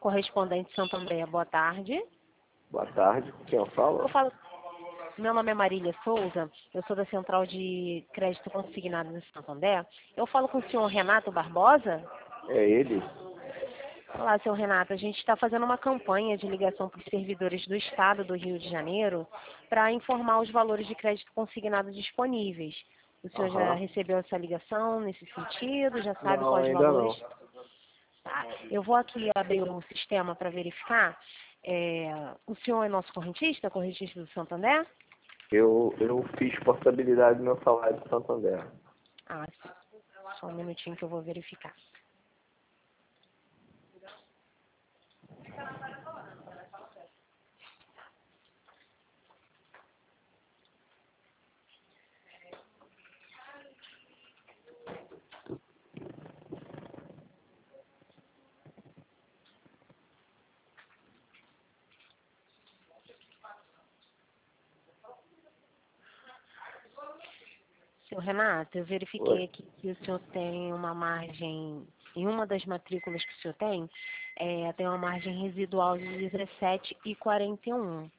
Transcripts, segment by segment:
Correspondente Santo André, boa tarde. Boa tarde, com quem eu falo? Meu nome é Marília Souza, eu sou da Central de Crédito Consignado do Santo André. Eu falo com o senhor Renato Barbosa? É ele? Olá, senhor Renato, a gente está fazendo uma campanha de ligação para os servidores do Estado do Rio de Janeiro para informar os valores de crédito consignado disponíveis. O senhor já recebeu essa ligação nesse sentido? Já sabe Não, quais ainda valores? não. Tá. Eu vou aqui abrir o sistema para verificar. O senhor é nosso correntista do Santo André? Eu fiz portabilidade do meu salário de Santander. Ah, sim. Só um minutinho que eu vou verificar. Senhor Renato, eu verifiquei Oi? aqui que o senhor tem uma margem, em uma das matrículas que o senhor tem uma margem residual de 17,41.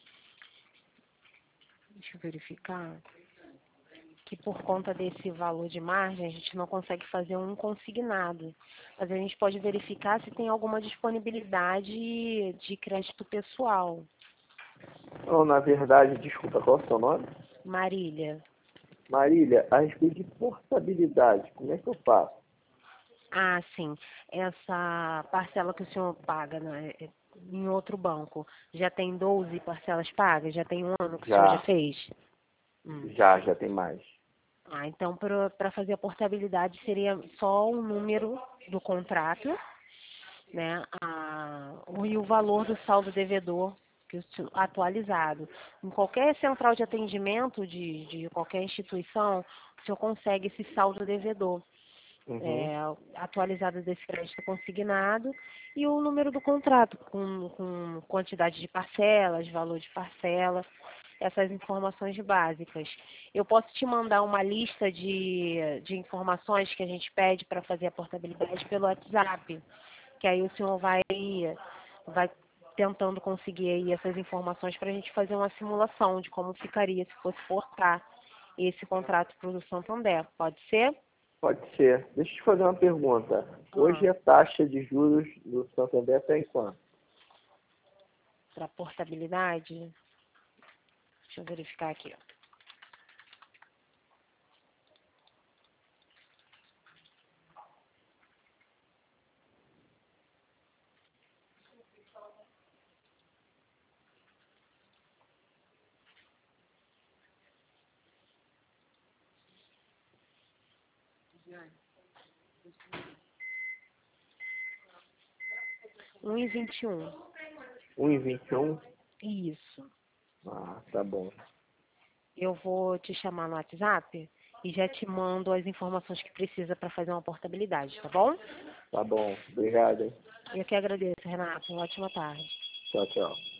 Deixa eu verificar que por conta desse valor de margem a gente não consegue fazer um consignado. Mas a gente pode verificar se tem alguma disponibilidade de crédito pessoal. Não, na verdade, desculpa, qual é o seu nome? Marília. Marília, a respeito de portabilidade, como é que eu faço? Ah, sim. Essa parcela que o senhor paga, né, em outro banco, já tem 12 parcelas pagas? Já tem um ano que o senhor já Já, fez? Hum. já tem mais. Ah, então para fazer a portabilidade seria só o número do contrato, né? E o valor do saldo devedor atualizado. Em qualquer central de atendimento de qualquer instituição, o senhor consegue esse saldo devedor. Uhum. Atualizado desse crédito consignado e o número do contrato, com quantidade de parcelas, valor de parcela, essas informações básicas. Eu posso te mandar uma lista de informações que a gente pede para fazer a portabilidade pelo WhatsApp, que aí o senhor vai tentando conseguir aí essas informações para a gente fazer uma simulação de como ficaria se fosse portar esse contrato para o Santander. Pode ser? Pode ser. Deixa eu te fazer uma pergunta. Ah. Hoje a taxa de juros do Santander está em quanto? Para portabilidade, deixa eu verificar aqui. 1,21. 1,21? Isso. Ah, tá bom. Eu vou te chamar no WhatsApp e já te mando as informações que precisa para fazer uma portabilidade, tá bom? Tá bom. Obrigado, hein? Eu que agradeço, Renato. Uma ótima tarde. Tchau, tchau.